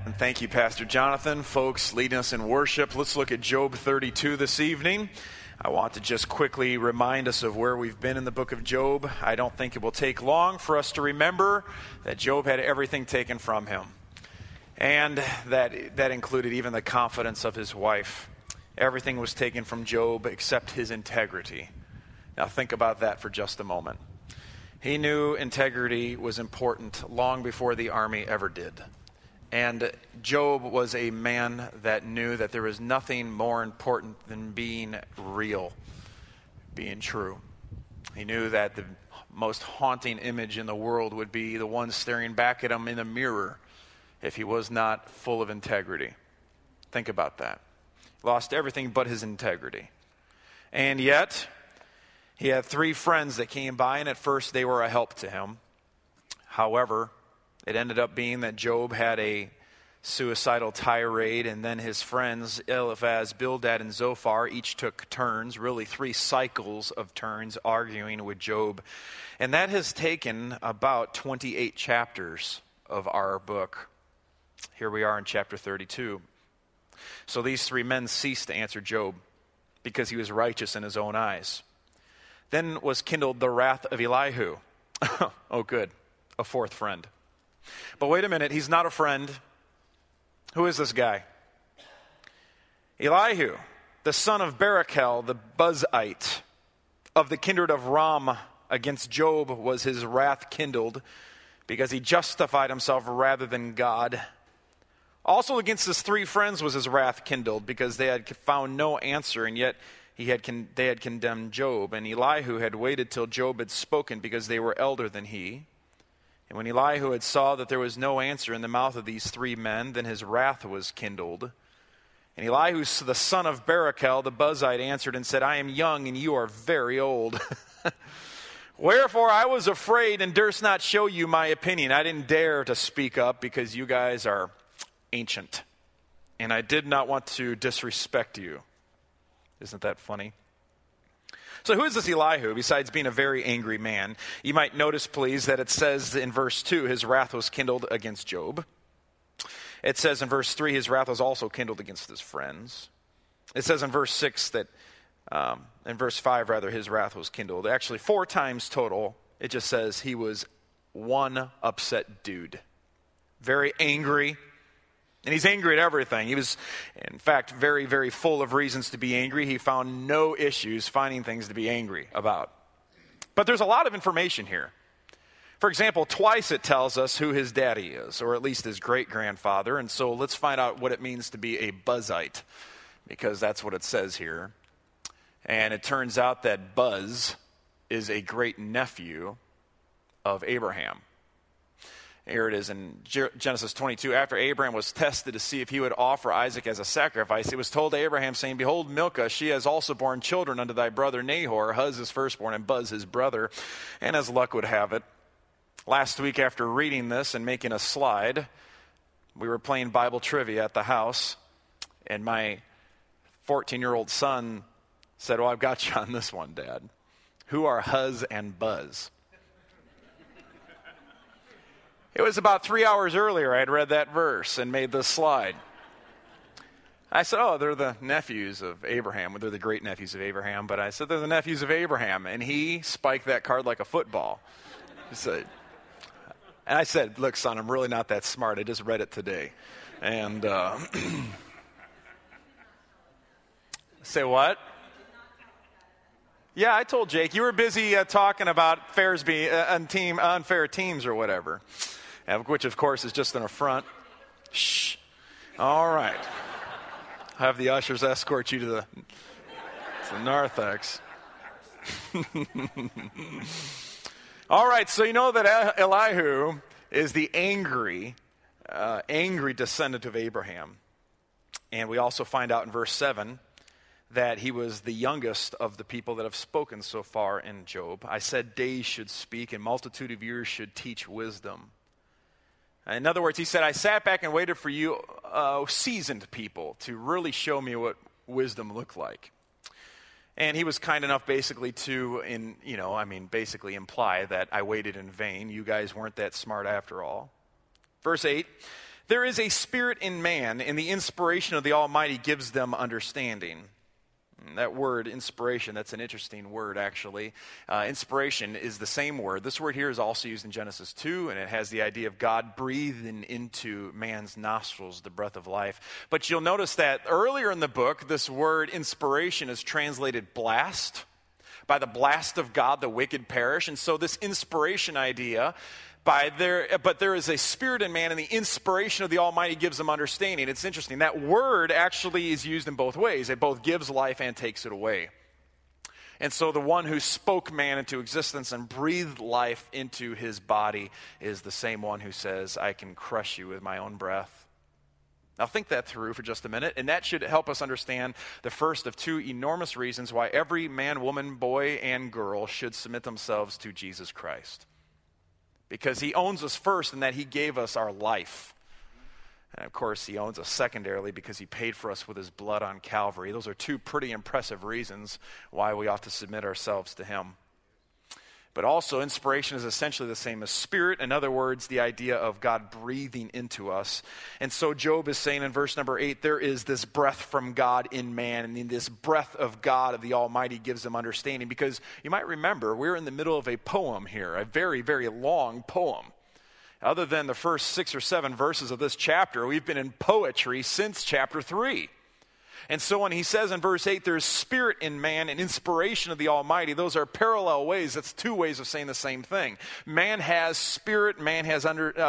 And thank you, Pastor Jonathan. Folks leading us in worship. Let's look at Job 32 this evening. I want to just quickly remind us of where we've been in the book of Job. I don't think it will take long for us to remember that Job had everything taken from him. And that included even the confidence of his wife. Everything was taken from Job except his integrity. Now think about that for just a moment. He knew integrity was important long before the army ever did. And Job was a man that knew that there was nothing more important than being real, being true. He knew that the most haunting image in the world would be the one staring back at him in a mirror if he was not full of integrity. Think about that. He lost everything but his integrity. And yet, he had 3 friends that came by, and at first they were a help to him. However, it ended up being that Job had a suicidal tirade, and then his friends, Eliphaz, Bildad, and Zophar, each took turns, really 3 cycles of turns, arguing with Job. And that has taken about 28 chapters of our book. Here we are in chapter 32. So these 3 men ceased to answer Job because he was righteous in his own eyes. Then was kindled the wrath of Elihu. Oh, good. A 4th friend. But wait a minute, he's not a friend. Who is this guy? Elihu, the son of Barachel, the Buzite, of the kindred of Ram. Against Job was his wrath kindled, because he justified himself rather than God. Also against his 3 friends was his wrath kindled, because they had found no answer, and yet they had condemned Job. And Elihu had waited till Job had spoken, because they were elder than he. And when Elihu had saw that there was no answer in the mouth of these 3 men, then his wrath was kindled. And Elihu, the son of Barachel, the Buzite, answered and said, I am young, and you are very old. Wherefore I was afraid and durst not show you my opinion. I didn't dare to speak up, because you guys are ancient. And I did not want to disrespect you. Isn't that funny? So who is this Elihu, besides being a very angry man? You might notice, please, that it says in verse 2, his wrath was kindled against Job. It says in verse 3, his wrath was also kindled against his friends. It says in verse 6 that, in verse 5 rather, his wrath was kindled. Actually, 4 times total, it just says he was one upset dude. Very angry. And he's angry at everything. He was, in fact, very, very full of reasons to be angry. He found no issues finding things to be angry about. But there's a lot of information here. For example, twice it tells us who his daddy is, or at least his great-grandfather. And so let's find out what it means to be a Buzite, because that's what it says here. And it turns out that Buz is a great-nephew of Abraham. Here it is in Genesis 22. After Abraham was tested to see if he would offer Isaac as a sacrifice, it was told to Abraham, saying, Behold, Milcah, she has also borne children unto thy brother Nahor, Huz his firstborn, and Buz his brother. And as luck would have it, last week after reading this and making a slide, we were playing Bible trivia at the house, and my 14-year-old son said, I've got you on this one, Dad. Who are Huz and Buz? It was about 3 hours earlier I had read that verse and made this slide. I said, they're the nephews of Abraham. Well, they're the great-nephews of Abraham, but I said they're the nephews of Abraham. And he spiked that card like a football. And I said, look, son, I'm really not that smart. I just read it today. And say what? Yeah, I told Jake, you were busy talking about fairs being unfair teams or whatever. Which, of course, is just an affront. Shh. All right. Have the ushers escort you to the narthex. All right, so you know that Elihu is the angry descendant of Abraham. And we also find out in verse 7 that he was the youngest of the people that have spoken so far in Job. I said days should speak, and multitude of years should teach wisdom. In other words, he said, I sat back and waited for you seasoned people to really show me what wisdom looked like. And he was kind enough basically to, basically imply that I waited in vain. You guys weren't that smart after all. Verse 8, There is a spirit in man, and the inspiration of the Almighty gives them understanding. That word, inspiration, that's an interesting word, actually. Inspiration is the same word. This word here is also used in Genesis 2, and it has the idea of God breathing into man's nostrils the breath of life. But you'll notice that earlier in the book, this word inspiration is translated blast. By the blast of God, the wicked perish. And so this inspiration idea, but there is a spirit in man, and the inspiration of the Almighty gives them understanding. It's interesting. That word actually is used in both ways. It both gives life and takes it away. And so the one who spoke man into existence and breathed life into his body is the same one who says, I can crush you with my own breath. Now think that through for just a minute, and that should help us understand the first of two enormous reasons why every man, woman, boy, and girl should submit themselves to Jesus Christ. Because he owns us first in that he gave us our life. And of course, he owns us secondarily because he paid for us with his blood on Calvary. Those are two pretty impressive reasons why we ought to submit ourselves to him. But also, inspiration is essentially the same as spirit. In other words, the idea of God breathing into us. And so Job is saying in verse number 8, there is this breath from God in man. And in this breath of God, of the Almighty, gives them understanding. Because you might remember, we're in the middle of a poem here, a very, very long poem. Other than the first 6 or 7 verses of this chapter, we've been in poetry since chapter 3. And so when he says in verse 8, there's spirit in man and inspiration of the Almighty, those are parallel ways. That's two ways of saying the same thing. Man has spirit, man has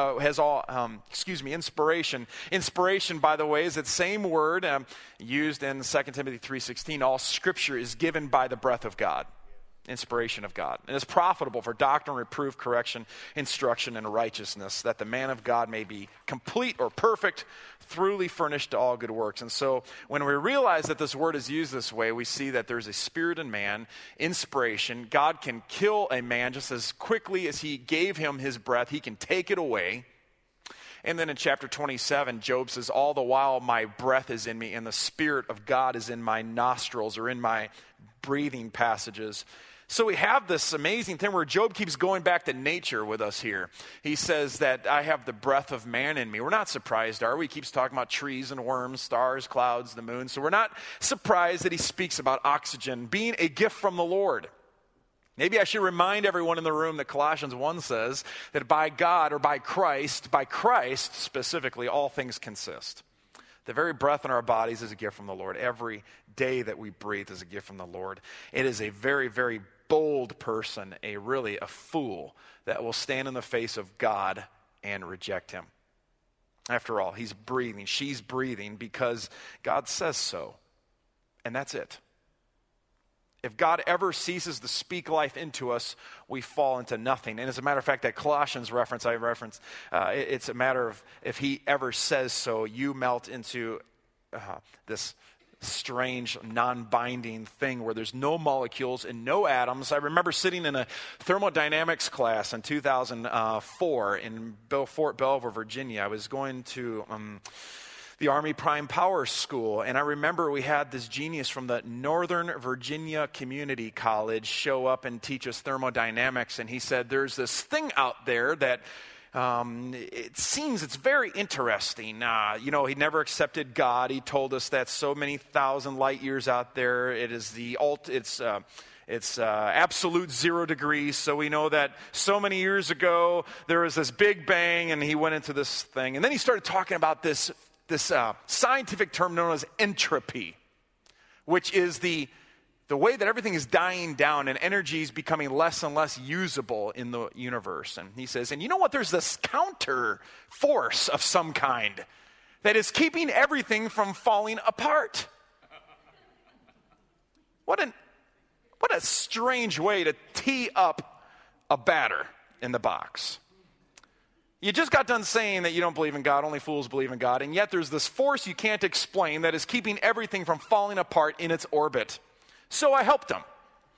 inspiration. Inspiration, by the way, is that same word used in 2 Timothy 3:16. All scripture is given by the breath of God. Inspiration of God. And it's profitable for doctrine, reproof, correction, instruction, and righteousness, that the man of God may be complete or perfect, thoroughly furnished to all good works. And so when we realize that this word is used this way, we see that there's a spirit in man, inspiration. God can kill a man just as quickly as he gave him his breath. He can take it away. And then in chapter 27, Job says, all the while my breath is in me and the Spirit of God is in my nostrils, or in my breathing passages. So we have this amazing thing where Job keeps going back to nature with us here. He says that I have the breath of man in me. We're not surprised, are we? He keeps talking about trees and worms, stars, clouds, the moon. So we're not surprised that he speaks about oxygen being a gift from the Lord. Maybe I should remind everyone in the room that Colossians 1 says that by God, or by Christ specifically, all things consist. The very breath in our bodies is a gift from the Lord. Every day that we breathe is a gift from the Lord. It is a very, very bold person, a fool, that will stand in the face of God and reject him. After all, he's breathing, she's breathing because God says so. And that's it. If God ever ceases to speak life into us, we fall into nothing. And as a matter of fact, that Colossians reference it's a matter of if he ever says so, you melt into this strange, non-binding thing where there's no molecules and no atoms. I remember sitting in a thermodynamics class in 2004 in Fort Belvoir, Virginia. I was going to the Army Prime Power School, and I remember we had this genius from the Northern Virginia Community College show up and teach us thermodynamics, and he said, there's this thing out there that it seems it's very interesting. He never accepted God. He told us that so many thousand light years out there, it is it's absolute 0 degrees. So we know that so many years ago there was this big bang, and he went into this thing, and then he started talking about this scientific term known as entropy, which is the way that everything is dying down and energy is becoming less and less usable in the universe. And he says, and you know what? There's this counter force of some kind that is keeping everything from falling apart. What a strange way to tee up a batter in the box. You just got done saying that you don't believe in God, only fools believe in God, and yet there's this force you can't explain that is keeping everything from falling apart in its orbit. So I helped him.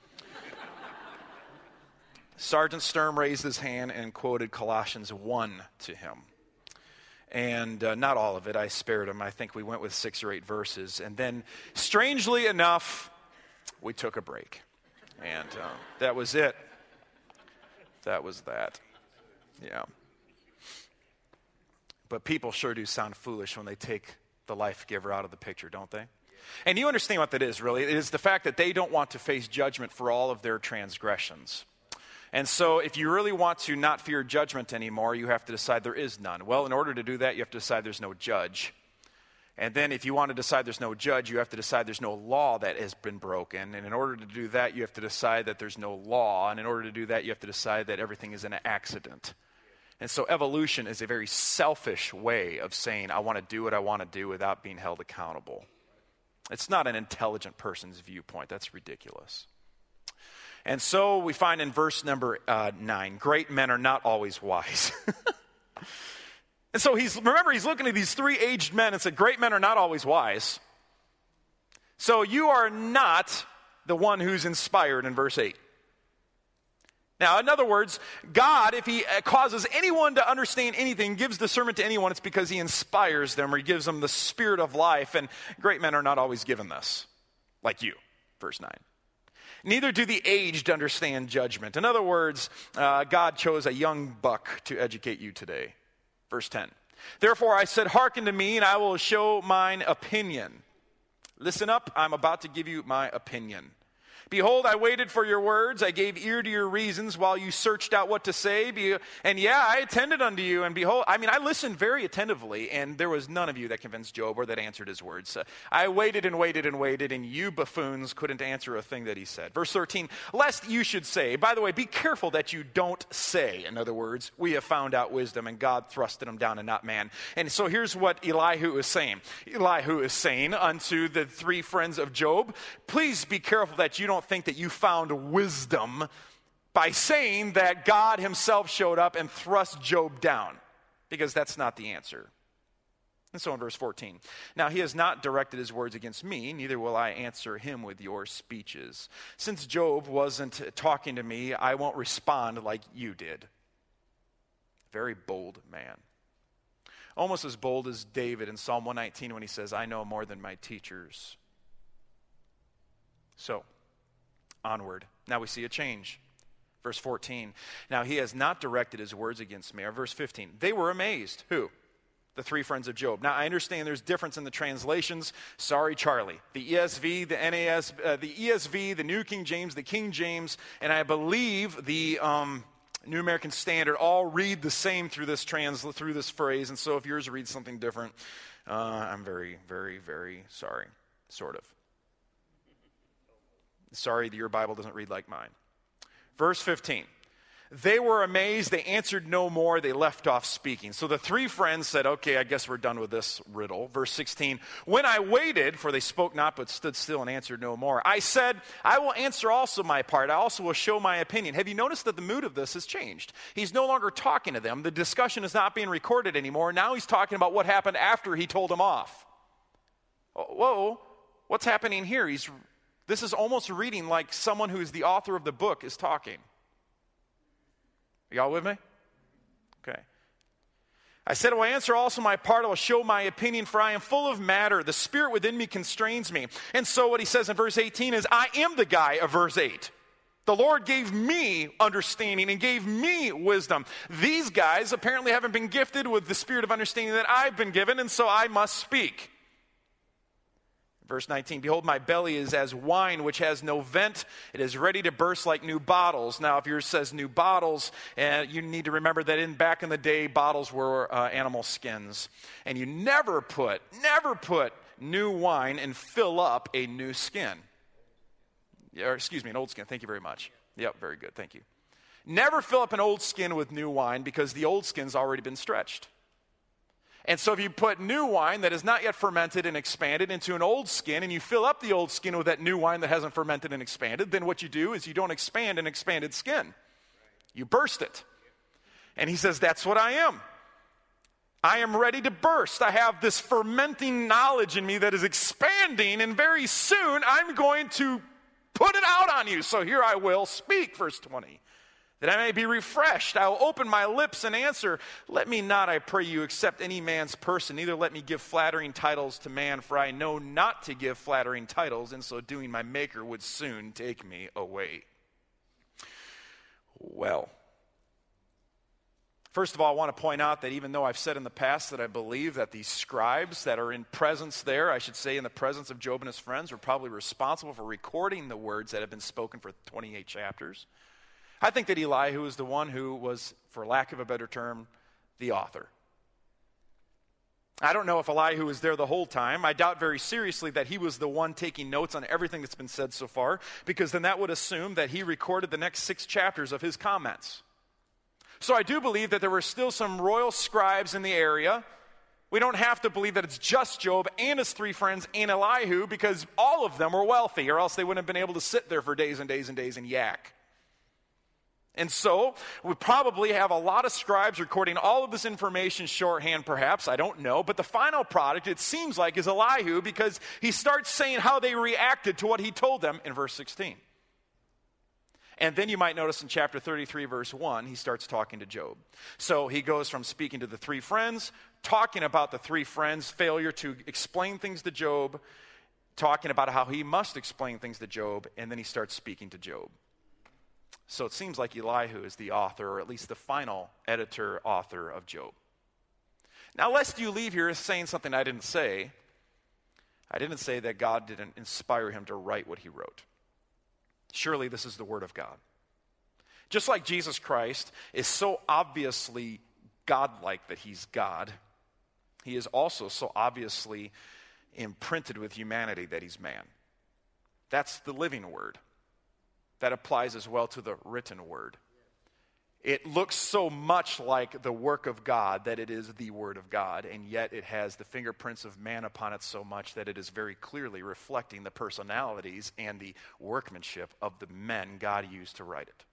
Sergeant Sturm raised his hand and quoted Colossians 1 to him. And not all of it, I spared him. I think we went with 6 or 8 verses. And then, strangely enough, we took a break. And that was it. That was that. Yeah. But people sure do sound foolish when they take the life giver out of the picture, don't they? And you understand what that is, really. It is the fact that they don't want to face judgment for all of their transgressions. And so if you really want to not fear judgment anymore, you have to decide there is none. Well, in order to do that, you have to decide there's no judge. And then if you want to decide there's no judge, you have to decide there's no law that has been broken. And in order to do that, you have to decide that there's no law. And in order to do that, you have to decide that everything is an accident. And so evolution is a very selfish way of saying, I want to do what I want to do without being held accountable. It's not an intelligent person's viewpoint. That's ridiculous. And so we find in verse number 9, great men are not always wise. And so he's looking at these three aged men and said, great men are not always wise. So you are not the one who's inspired in verse 8. Now, in other words, God, if he causes anyone to understand anything, gives discernment to anyone, it's because he inspires them or he gives them the spirit of life. And great men are not always given this, like you, verse 9. Neither do the aged understand judgment. In other words, God chose a young buck to educate you today. Verse 10. Therefore I said, hearken to me, and I will show mine opinion. Listen up, I'm about to give you my opinion. Behold, I waited for your words. I gave ear to your reasons while you searched out what to say. And yeah, I attended unto you. And behold, I listened very attentively, and there was none of you that convinced Job or that answered his words. I waited and waited and waited, and you buffoons couldn't answer a thing that he said. Verse 13, lest you should say, by the way, be careful that you don't say. In other words, we have found out wisdom, and God thrusted him down and not man. And so here's what Elihu is saying. Elihu is saying unto the three friends of Job, please be careful that you don't think that you found wisdom by saying that God himself showed up and thrust Job down, because that's not the answer. And so in verse 14, now he has not directed his words against me, neither will I answer him with your speeches. Since Job wasn't talking to me, I won't respond like you did. Very bold man. Almost as bold as David in Psalm 119 when he says, I know more than my teachers. So, onward. Now we see a change. Verse 14. Now he has not directed his words against me. Or verse 15. They were amazed. Who? The three friends of Job. Now I understand there's difference in the translations. Sorry, Charlie. The ESV, the ESV, the New King James, the King James, and I believe the New American Standard all read the same through this phrase. And so if yours reads something different, I'm very, very, very sorry. Sort of. Sorry that your Bible doesn't read like mine. Verse 15. They were amazed. They answered no more. They left off speaking. So the three friends said, okay, I guess we're done with this riddle. Verse 16. When I waited, for they spoke not but stood still and answered no more, I said, I will answer also my part. I also will show my opinion. Have you noticed that the mood of this has changed? He's no longer talking to them. The discussion is not being recorded anymore. Now he's talking about what happened after he told them off. Whoa, what's happening here? This is almost reading like someone who is the author of the book is talking. Are y'all with me? Okay. I said, I will answer also my part. I will show my opinion, for I am full of matter. The spirit within me constrains me. And so what he says in verse 18 is, I am the guy of verse 8. The Lord gave me understanding and gave me wisdom. These guys apparently haven't been gifted with the spirit of understanding that I've been given, and so I must speak. Verse 19, behold, my belly is as wine which has no vent. It is ready to burst like new bottles. Now, if yours says new bottles, you need to remember that back in the day, bottles were animal skins. And you never put new wine and fill up a new skin. An old skin. Thank you very much. Yep, very good. Thank you. Never fill up an old skin with new wine because the old skin's already been stretched. And so if you put new wine that is not yet fermented and expanded into an old skin, and you fill up the old skin with that new wine that hasn't fermented and expanded, then what you do is you don't expand an expanded skin. You burst it. And he says, that's what I am. I am ready to burst. I have this fermenting knowledge in me that is expanding, and very soon I'm going to put it out on you. So here I will speak, verse 20. That I may be refreshed. I will open my lips and answer. Let me not, I pray you, accept any man's person. Neither let me give flattering titles to man, for I know not to give flattering titles. In so doing, my Maker would soon take me away. Well, First of all, I want to point out that even though I've said in the past that I believe that the scribes that are in presence there, I should say in the presence of Job and his friends, were probably responsible for recording the words that have been spoken for 28 chapters, I think that Elihu is the one who was, for lack of a better term, the author. I don't know if Elihu was there the whole time. I doubt very seriously that he was the one taking notes on everything that's been said so far, because then that would assume that he recorded the next 6 chapters of his comments. So I do believe that there were still some royal scribes in the area. We don't have to believe that it's just Job and his 3 friends and Elihu, because all of them were wealthy, or else they wouldn't have been able to sit there for days and days and days and yak. And so we probably have a lot of scribes recording all of this information shorthand, perhaps. I don't know. But the final product, it seems like, is Elihu, because he starts saying how they reacted to what he told them in verse 16. And then you might notice in chapter 33, verse 1, he starts talking to Job. So he goes from speaking to the 3 friends, talking about the 3 friends' failure to explain things to Job, talking about how he must explain things to Job, and then he starts speaking to Job. So it seems like Elihu is the author, or at least the final editor, author of Job. Now, lest you leave here saying something I didn't say that God didn't inspire him to write what he wrote. Surely this is the Word of God. Just like Jesus Christ is so obviously godlike that he's God, he is also so obviously imprinted with humanity that he's man. That's the living Word. That applies as well to the written Word. It looks so much like the work of God that it is the Word of God, and yet it has the fingerprints of man upon it so much that it is very clearly reflecting the personalities and the workmanship of the men God used to write it.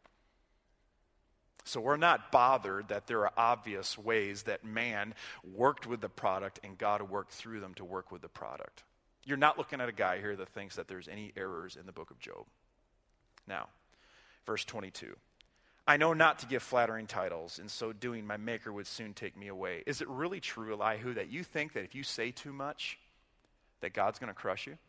So we're not bothered that there are obvious ways that man worked with the product and God worked through them to work with the product. You're not looking at a guy here that thinks that there's any errors in the book of Job. Now, verse 22. I know not to give flattering titles. In so doing, my Maker would soon take me away. Is it really true, Elihu, that you think that if you say too much, that God's going to crush you?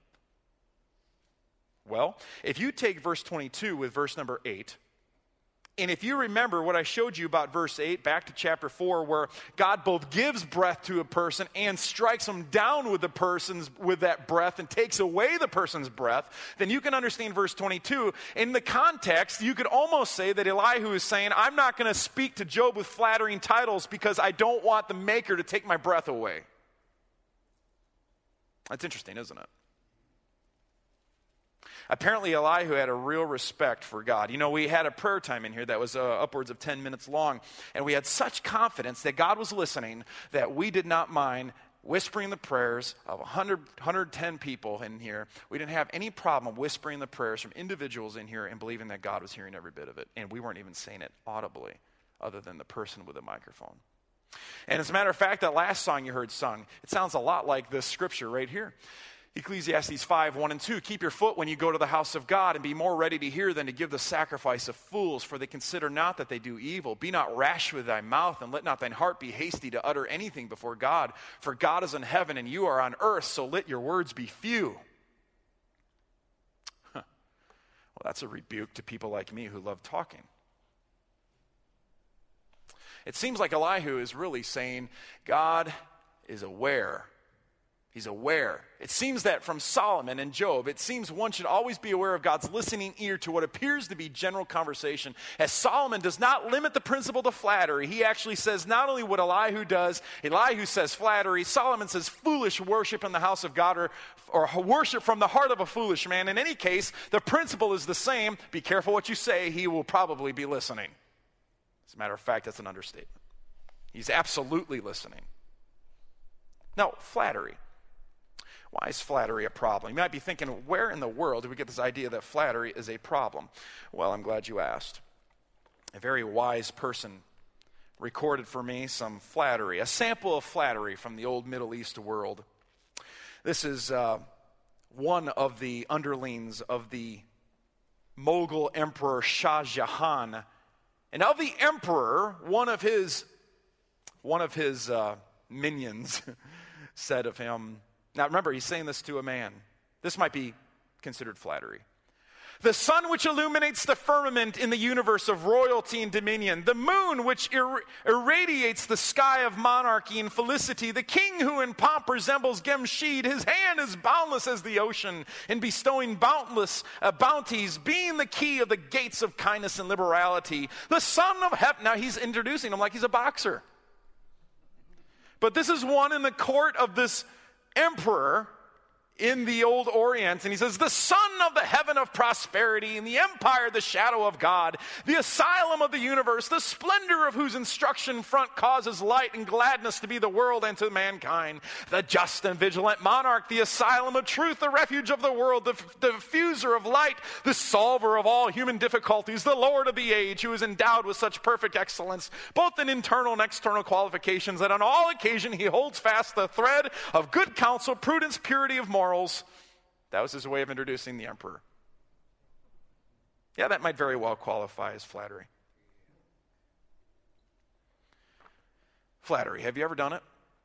Well, if you take verse 22 with verse number 8, and if you remember what I showed you about verse 8, back to chapter 4, where God both gives breath to a person and strikes them down with that breath and takes away the person's breath, then you can understand verse 22. In the context, you could almost say that Elihu is saying, I'm not going to speak to Job with flattering titles because I don't want the Maker to take my breath away. That's interesting, isn't it? Apparently, Elihu had a real respect for God. You know, we had a prayer time in here that was upwards of 10 minutes long, and we had such confidence that God was listening that we did not mind whispering the prayers of 110 people in here. We didn't have any problem whispering the prayers from individuals in here and believing that God was hearing every bit of it. And we weren't even saying it audibly, other than the person with the microphone. And as a matter of fact, that last song you heard sung, it sounds a lot like this scripture right here. Ecclesiastes 5:1-2, keep your foot when you go to the house of God, and be more ready to hear than to give the sacrifice of fools, for they consider not that they do evil. Be not rash with thy mouth, and let not thine heart be hasty to utter anything before God. For God is in heaven, and you are on earth, so let your words be few. Well, that's a rebuke to people like me who love talking. It seems like Elihu is really saying, God is aware. He's aware. It seems that from Solomon and Job, it seems one should always be aware of God's listening ear to what appears to be general conversation. As Solomon does not limit the principle to flattery, he actually says not only what Elihu does, Elihu says flattery, Solomon says foolish worship in the house of God, or worship from the heart of a foolish man. In any case, the principle is the same. Be careful what you say, he will probably be listening. As a matter of fact, that's an understatement. He's absolutely listening. Now, flattery. Why is flattery a problem? You might be thinking, where in the world do we get this idea that flattery is a problem? Well, I'm glad you asked. A very wise person recorded for me some flattery, a sample of flattery from the old Middle East world. This is one of the underlings of the Mughal Emperor Shah Jahan. And of the emperor, one of his minions said of him, now remember, he's saying this to a man. This might be considered flattery. The sun which illuminates the firmament in the universe of royalty and dominion. The moon which irradiates the sky of monarchy and felicity. The king who in pomp resembles Gemshid. His hand is boundless as the ocean in bestowing boundless bounties, being the key of the gates of kindness and liberality. The son of heaven. Now he's introducing him like he's a boxer. But this is one in the court of this emperor in the old Orient, and he says, the son of the heaven of prosperity, and the empire, the shadow of God, the asylum of the universe, the splendor of whose instruction front causes light and gladness to be the world and to mankind, the just and vigilant monarch, the asylum of truth, the refuge of the world, the diffuser of light, the solver of all human difficulties, the Lord of the age, who is endowed with such perfect excellence, both in internal and external qualifications, that on all occasion he holds fast the thread of good counsel, prudence, purity of morals. That was his way of introducing the emperor. Yeah, that might very well qualify as flattery. Flattery, have you ever done it?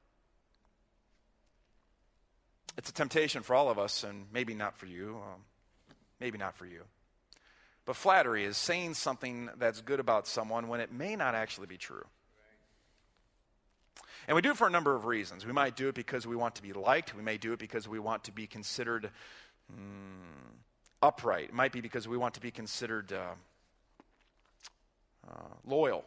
It's a temptation for all of us, and maybe not for you. Maybe not for you. But flattery is saying something that's good about someone when it may not actually be true. And we do it for a number of reasons. We might do it because we want to be liked. We may do it because we want to be considered upright. It might be because we want to be considered loyal.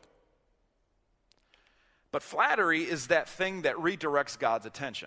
But flattery is that thing that redirects God's attention.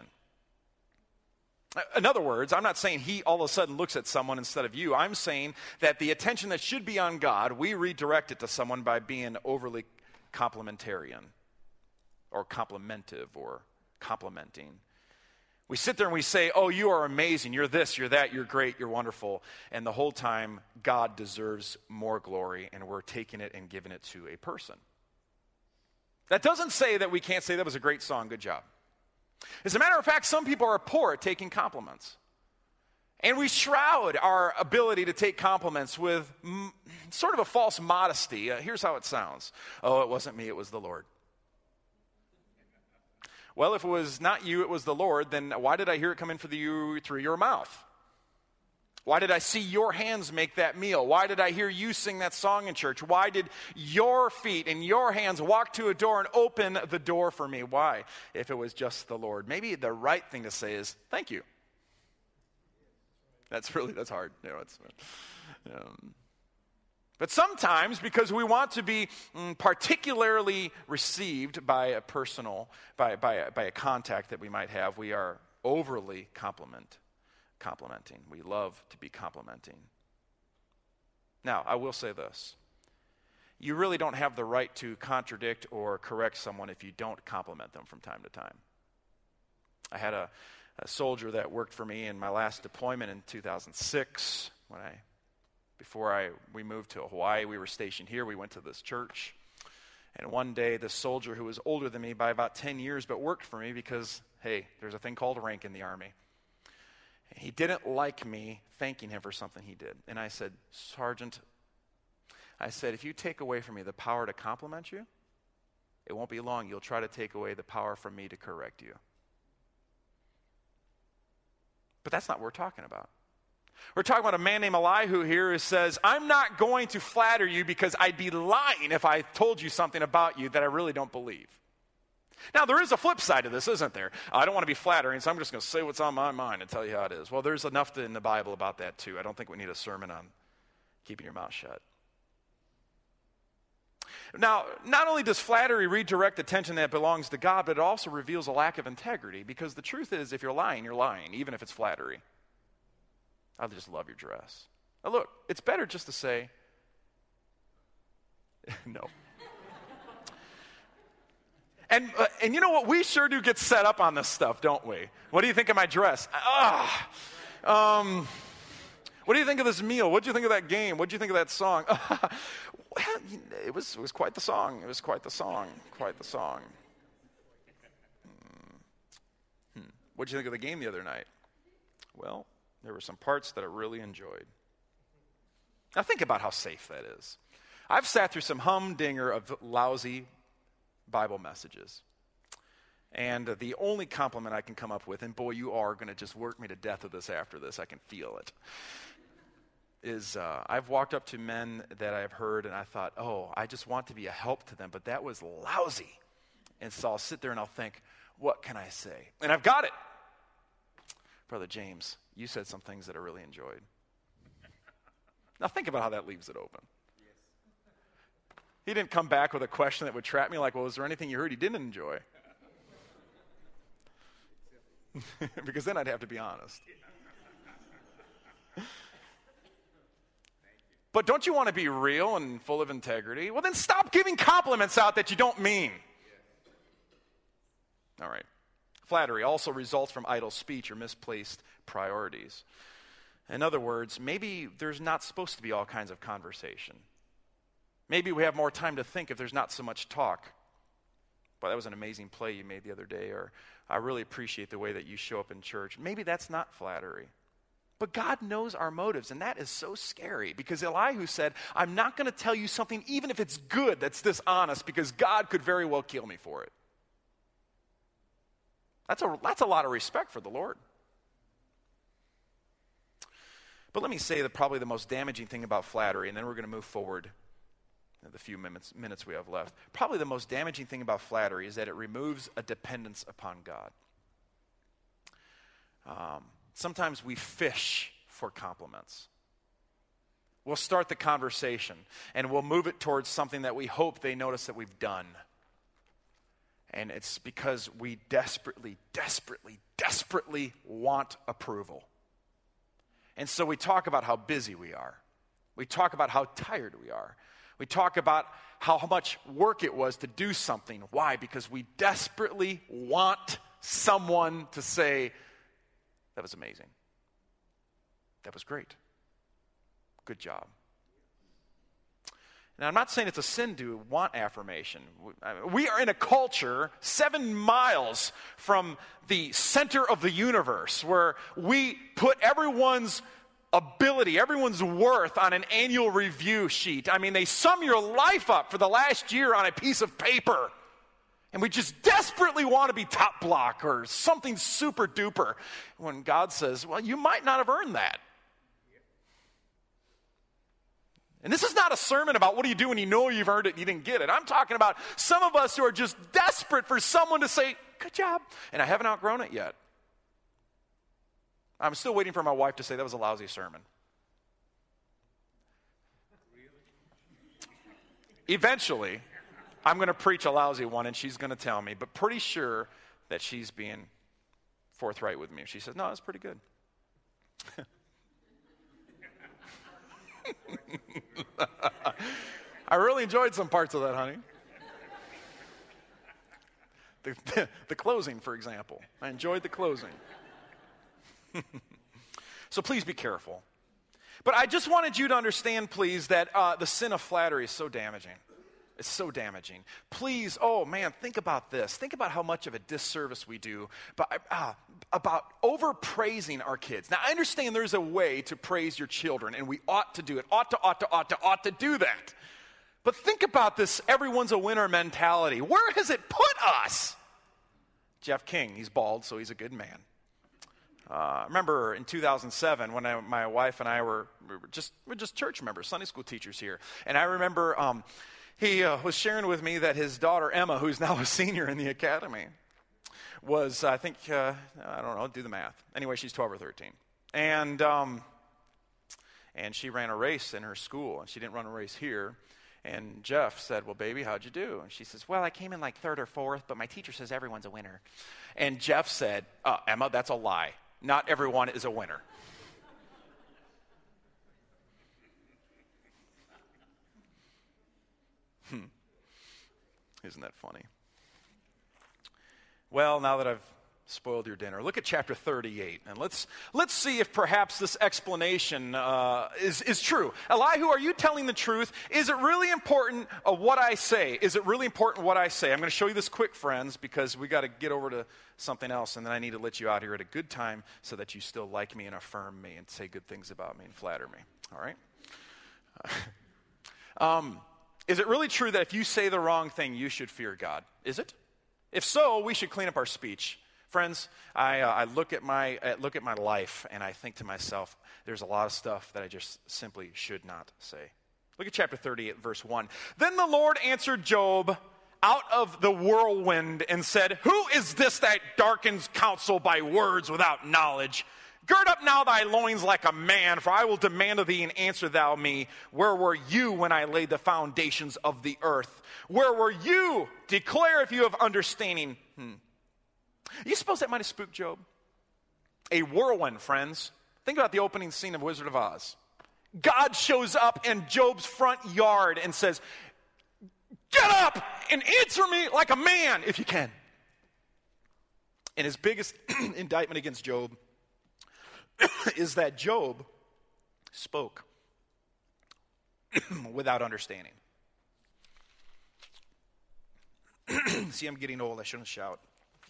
In other words, I'm not saying he all of a sudden looks at someone instead of you. I'm saying that the attention that should be on God, we redirect it to someone by being overly complimentarian. Or complimentive, or complimenting. We sit there and we say, oh, you are amazing, you're this, you're that, you're great, you're wonderful. And the whole time, God deserves more glory, and we're taking it and giving it to a person. That doesn't say that we can't say that was a great song, good job. As a matter of fact, some people are poor at taking compliments. And we shroud our ability to take compliments with sort of a false modesty. Here's how it sounds. Oh, it wasn't me, it was the Lord. Well, if it was not you, it was the Lord, then why did I hear it come in through your mouth? Why did I see your hands make that meal? Why did I hear you sing that song in church? Why did your feet and your hands walk to a door and open the door for me? Why? If it was just the Lord. Maybe the right thing to say is, thank you. That's hard. But sometimes, because we want to be particularly received by a by a contact that we might have, we are overly complimenting. We love to be complimenting. Now, I will say this. You really don't have the right to contradict or correct someone if you don't compliment them from time to time. I had a soldier that worked for me in my last deployment in 2006 before we moved to Hawaii. We were stationed here. We went to this church. And one day, this soldier who was older than me by about 10 years, but worked for me because, hey, there's a thing called rank in the Army. He didn't like me thanking him for something he did. And I said, Sergeant, if you take away from me the power to compliment you, it won't be long. You'll try to take away the power from me to correct you. But that's not what we're talking about. We're talking about a man named Elihu here who says, I'm not going to flatter you because I'd be lying if I told you something about you that I really don't believe. Now, there is a flip side to this, isn't there? I don't want to be flattering, so I'm just going to say what's on my mind and tell you how it is. Well, there's enough in the Bible about that, too. I don't think we need a sermon on keeping your mouth shut. Now, not only does flattery redirect attention that belongs to God, but it also reveals a lack of integrity, because the truth is, if you're lying, even if it's flattery. I just love your dress. Now look, it's better just to say, no. And you know what? We sure do get set up on this stuff, don't we? What do you think of my dress? What do you think of this meal? What do you think of that game? What do you think of that song? Well, it was quite the song. It was quite the song. Quite the song. What did you think of the game the other night? Well, there were some parts that I really enjoyed. Now think about how safe that is. I've sat through some humdinger of lousy Bible messages. And the only compliment I can come up with, and boy, you are going to just work me to death with this after this, I can feel it, is I've walked up to men that I've heard and I thought, oh, I just want to be a help to them, but that was lousy. And so I'll sit there and I'll think, what can I say? And I've got it. Brother James, you said some things that I really enjoyed. Now think about how that leaves it open. He didn't come back with a question that would trap me like, well, was there anything you heard he didn't enjoy? Because then I'd have to be honest. But don't you want to be real and full of integrity? Well, then stop giving compliments out that you don't mean. All right. Flattery also results from idle speech or misplaced priorities. In other words, maybe there's not supposed to be all kinds of conversation. Maybe we have more time to think if there's not so much talk. Boy, that was an amazing play you made the other day, or I really appreciate the way that you show up in church. Maybe that's not flattery. But God knows our motives, and that is so scary, because Elihu said, I'm not going to tell you something, even if it's good, that's dishonest, because God could very well kill me for it. That's a lot of respect for the Lord. But let me say that probably the most damaging thing about flattery, and then we're going to move forward in the few minutes we have left. Probably the most damaging thing about flattery is that it removes a dependence upon God. Sometimes we fish for compliments. We'll start the conversation, and we'll move it towards something that we hope they notice that we've done. And it's because we desperately, desperately, desperately want approval. And so we talk about how busy we are. We talk about how tired we are. We talk about how much work it was to do something. Why? Because we desperately want someone to say, that was amazing. That was great. Good job. Now, I'm not saying it's a sin to want affirmation. We are in a culture 7 miles from the center of the universe where we put everyone's ability, everyone's worth on an annual review sheet. I mean, they sum your life up for the last year on a piece of paper. And we just desperately want to be top block or something super duper. When God says, well, you might not have earned that. And this is not a sermon about what do you do when you know you've earned it and you didn't get it. I'm talking about some of us who are just desperate for someone to say, good job. And I haven't outgrown it yet. I'm still waiting for my wife to say that was a lousy sermon. Eventually, I'm going to preach a lousy one and she's going to tell me, but pretty sure that she's being forthright with me. She says, no, that's pretty good. I really enjoyed some parts of that, honey. The closing, for example. I enjoyed the closing. So please be careful. But I just wanted you to understand, please, that the sin of flattery is so damaging. It's so damaging. Please, oh man, think about this. Think about how much of a disservice we do about overpraising our kids. Now, I understand there's a way to praise your children, and we ought to do it. Ought to do that. But think about this everyone's a winner mentality. Where has it put us? Jeff King, he's bald, so he's a good man. I remember in 2007 when my wife and I we're just church members, Sunday school teachers here. And I remember he was sharing with me that his daughter Emma, who's now a senior in the academy, was, I think, I don't know, do the math. Anyway, she's 12 or 13. And she ran a race in her school, and she didn't run a race here. And Jeff said, well, baby, how'd you do? And she says, well, I came in like 3rd or 4th, but my teacher says everyone's a winner. And Jeff said, Emma, that's a lie. Not everyone is a winner. Isn't that funny? Well, now that I've spoiled your dinner, look at chapter 38, and let's see if perhaps this explanation is true. Elihu, are you telling the truth? Is it really important what I say? Is it really important what I say? I'm going to show you this quick, friends, because we got to get over to something else, and then I need to let you out here at a good time so that you still like me and affirm me and say good things about me and flatter me. All right? Is it really true that if you say the wrong thing, you should fear God? Is it? If so, we should clean up our speech. Friends, I look at my life and I think to myself, there's a lot of stuff that I just simply should not say. Look at chapter 38, verse 1. Then the Lord answered Job out of the whirlwind and said, "Who is this that darkens counsel by words without knowledge? Gird up now thy loins like a man, for I will demand of thee, and answer thou me. Where were you when I laid the foundations of the earth? Where were you? Declare if you have understanding." You suppose that might have spooked Job? A whirlwind, friends. Think about the opening scene of Wizard of Oz. God shows up in Job's front yard and says, "Get up and answer me like a man if you can." And his biggest indictment against Job is that Job spoke without understanding. See, I'm getting old. I shouldn't shout.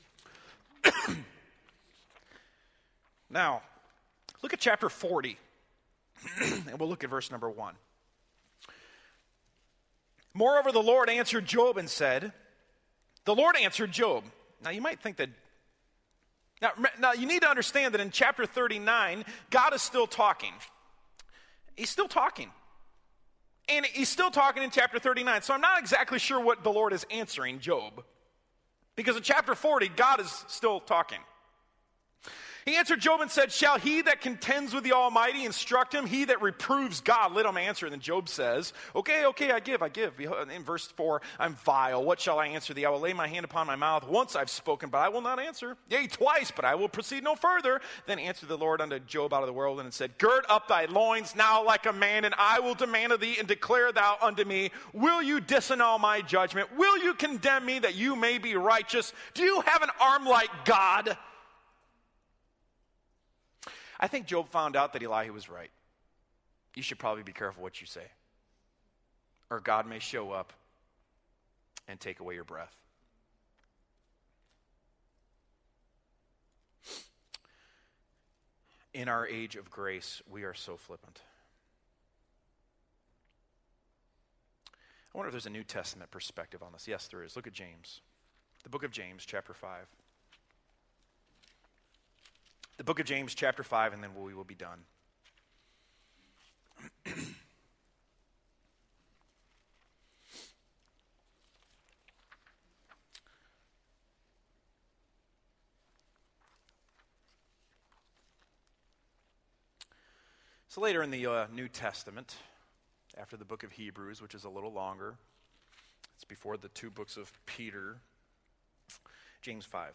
Now, look at chapter 40, and we'll look at verse number 1. Moreover, the Lord answered Job and said, the Lord answered Job. Now, you might think that, now you need to understand that in chapter 39, God is still talking. He's still talking. And he's still talking in chapter 39. So I'm not exactly sure what the Lord is answering Job. Because in chapter 40, God is still talking. He answered Job and said, "Shall he that contends with the Almighty instruct him? He that reproves God, let him answer." And then Job says, okay, I give. In verse 4, "I'm vile. What shall I answer thee? I will lay my hand upon my mouth. Once I've spoken, but I will not answer. Yea, twice, but I will proceed no further." Then answered the Lord unto Job out of the whirlwind and said, "Gird up thy loins now like a man, and I will demand of thee, and declare thou unto me, will you disannul my judgment? Will you condemn me that you may be righteous? Do you have an arm like God?" I think Job found out that Elihu was right. You should probably be careful what you say, or God may show up and take away your breath. In our age of grace, we are so flippant. I wonder if there's a New Testament perspective on this. Yes, there is. Look at James. The book of James, chapter 5. The book of James, chapter 5, and then we will be done. So later in the New Testament, after the book of Hebrews, which is a little longer, it's before the two books of Peter, James 5.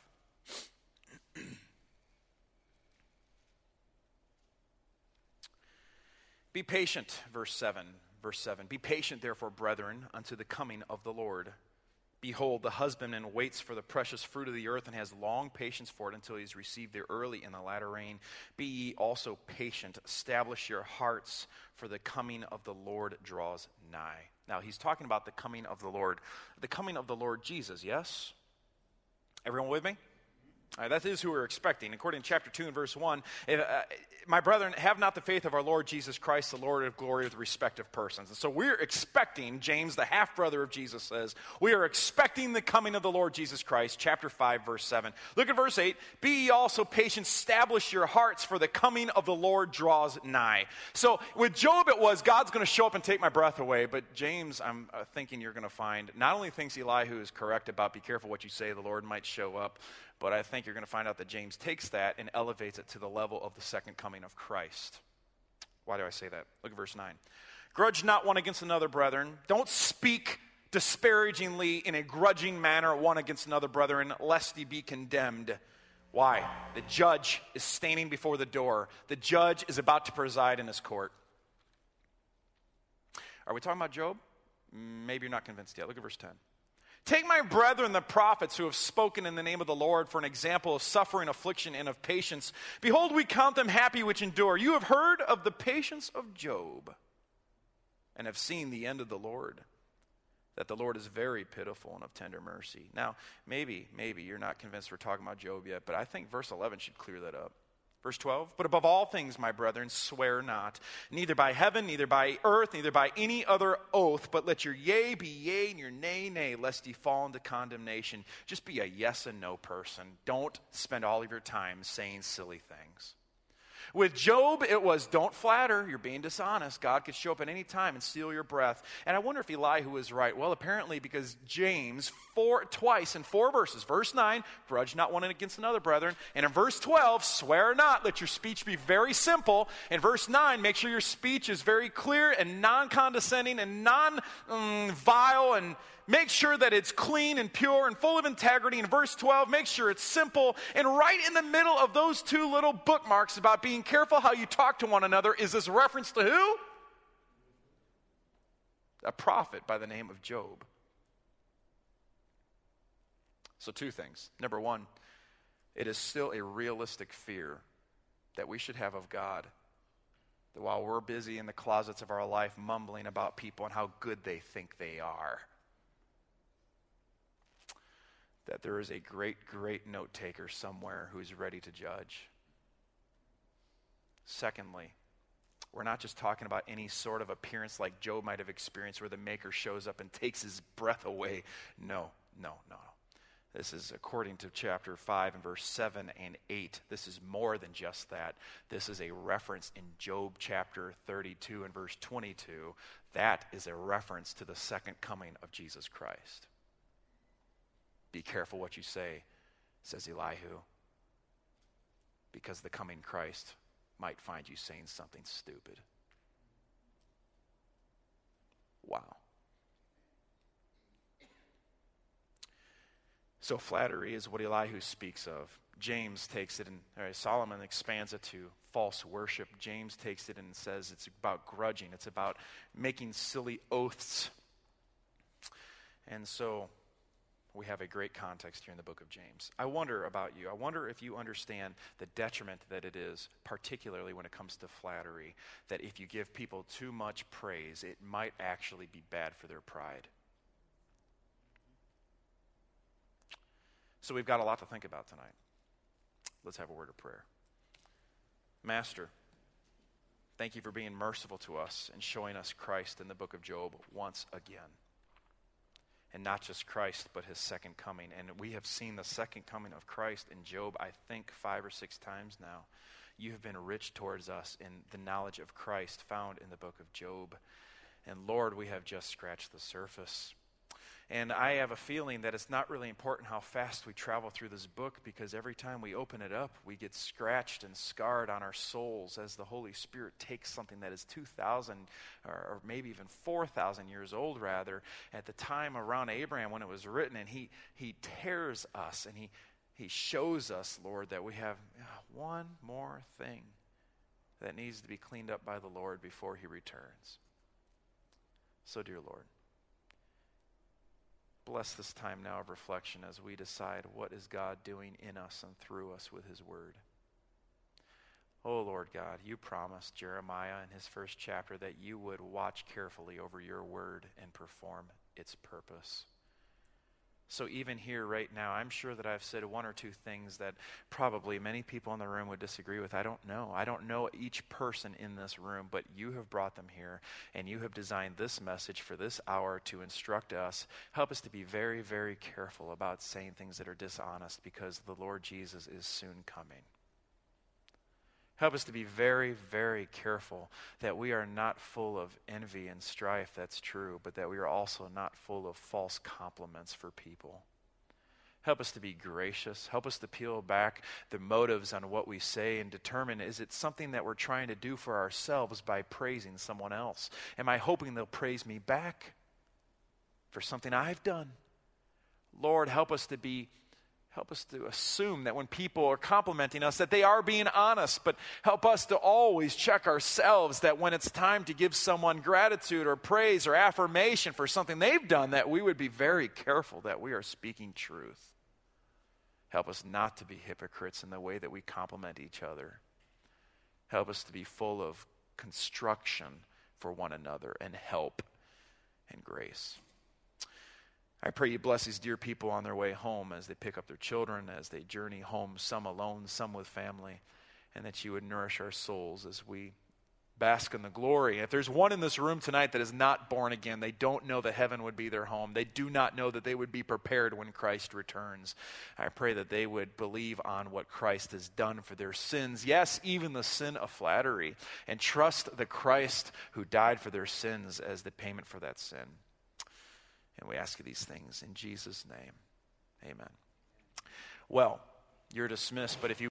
Be patient, verse 7. Be patient, therefore, brethren, unto the coming of the Lord. Behold, the husbandman waits for the precious fruit of the earth and has long patience for it until he has received the early and the latter rain. Be ye also patient. Establish your hearts, for the coming of the Lord draws nigh. Now, he's talking about the coming of the Lord. The coming of the Lord Jesus, yes? Everyone with me? All right, that is who we're expecting. According to chapter 2 and verse 1, my brethren, have not the faith of our Lord Jesus Christ, the Lord of glory, with respect of persons. And so we're expecting, James, the half-brother of Jesus, says, we are expecting the coming of the Lord Jesus Christ, chapter 5, verse 7. Look at verse 8. Be ye also patient, establish your hearts, for the coming of the Lord draws nigh. So with Job it was, God's going to show up and take my breath away. But James, I'm thinking you're going to find, not only thinks Elihu is correct about be careful what you say, the Lord might show up, but I think you're going to find out that James takes that and elevates it to the level of the second coming of Christ. Why do I say that? Look at verse 9. Grudge not one against another, brethren. Don't speak disparagingly in a grudging manner one against another, brethren, lest ye be condemned. Why? The judge is standing before the door. The judge is about to preside in his court. Are we talking about Job? Maybe you're not convinced yet. Look at verse 10. Take my brethren, the prophets, who have spoken in the name of the Lord, for an example of suffering, affliction, and of patience. Behold, we count them happy which endure. You have heard of the patience of Job, and have seen the end of the Lord, that the Lord is very pitiful and of tender mercy. Now, maybe you're not convinced we're talking about Job yet, but I think verse 11 should clear that up. Verse 12, but above all things, my brethren, swear not, neither by heaven, neither by earth, neither by any other oath, but let your yea be yea and your nay, nay, lest ye fall into condemnation. Just be a yes and no person. Don't spend all of your time saying silly things. With Job, it was don't flatter, you're being dishonest. God could show up at any time and steal your breath. And I wonder if Elihu was right. Well, apparently because James, twice in 4 verses, verse 9, grudge not one against another, brethren. And in verse 12, swear not, let your speech be very simple. In verse 9, make sure your speech is very clear and non-condescending and non-vile, and make sure that it's clean and pure and full of integrity. In verse 12, make sure it's simple. And right in the middle of those 2 little bookmarks about being careful how you talk to one another is this reference to who? A prophet by the name of Job. So 2 things. Number 1, it is still a realistic fear that we should have of God. That while we're busy in the closets of our life mumbling about people and how good they think they are, that there is a great, great note taker somewhere who's ready to judge. Secondly, we're not just talking about any sort of appearance like Job might have experienced where the Maker shows up and takes his breath away. No. This is according to chapter 5 and verse 7 and 8. This is more than just that. This is a reference in Job chapter 32 and verse 22. That is a reference to the second coming of Jesus Christ. Be careful what you say, says Elihu, because the coming Christ might find you saying something stupid. Wow. So flattery is what Elihu speaks of. James takes it, and Solomon expands it to false worship. James takes it and says it's about grudging. It's about making silly oaths. And so we have a great context here in the book of James. I wonder about you. I wonder if you understand the detriment that it is, particularly when it comes to flattery, that if you give people too much praise, it might actually be bad for their pride. So we've got a lot to think about tonight. Let's have a word of prayer. Master, thank you for being merciful to us and showing us Christ in the book of Job once again. And not just Christ, but his second coming. And we have seen the second coming of Christ in Job, I think, 5 or 6 times now. You have been rich towards us in the knowledge of Christ found in the book of Job. And Lord, we have just scratched the surface. And I have a feeling that it's not really important how fast we travel through this book, because every time we open it up, we get scratched and scarred on our souls as the Holy Spirit takes something that is 2,000 or maybe even 4,000 years old, rather, at the time around Abraham when it was written, and he tears us and he shows us, Lord, that we have one more thing that needs to be cleaned up by the Lord before he returns. So, dear Lord, bless this time now of reflection as we decide what is God doing in us and through us with his word. Oh, Lord God, you promised Jeremiah in his first chapter that you would watch carefully over your word and perform its purpose. So even here right now, I'm sure that I've said 1 or 2 things that probably many people in the room would disagree with. I don't know. I don't know each person in this room, but you have brought them here, and you have designed this message for this hour to instruct us. Help us to be very, very careful about saying things that are dishonest, because the Lord Jesus is soon coming. Help us to be very, very careful that we are not full of envy and strife, that's true, but that we are also not full of false compliments for people. Help us to be gracious. Help us to peel back the motives on what we say and determine, is it something that we're trying to do for ourselves by praising someone else? Am I hoping they'll praise me back for something I've done? Lord, help us to assume that when people are complimenting us that they are being honest, but help us to always check ourselves that when it's time to give someone gratitude or praise or affirmation for something they've done, that we would be very careful that we are speaking truth. Help us not to be hypocrites in the way that we compliment each other. Help us to be full of construction for one another and help and grace. I pray you bless these dear people on their way home as they pick up their children, as they journey home, some alone, some with family. and that you would nourish our souls as we bask in the glory. If there's one in this room tonight that is not born again, they don't know that heaven would be their home. They do not know that they would be prepared when Christ returns. I pray that they would believe on what Christ has done for their sins, yes, even the sin of flattery, and trust the Christ who died for their sins as the payment for that sin. And we ask you these things in Jesus' name. Amen. Well, you're dismissed, but if you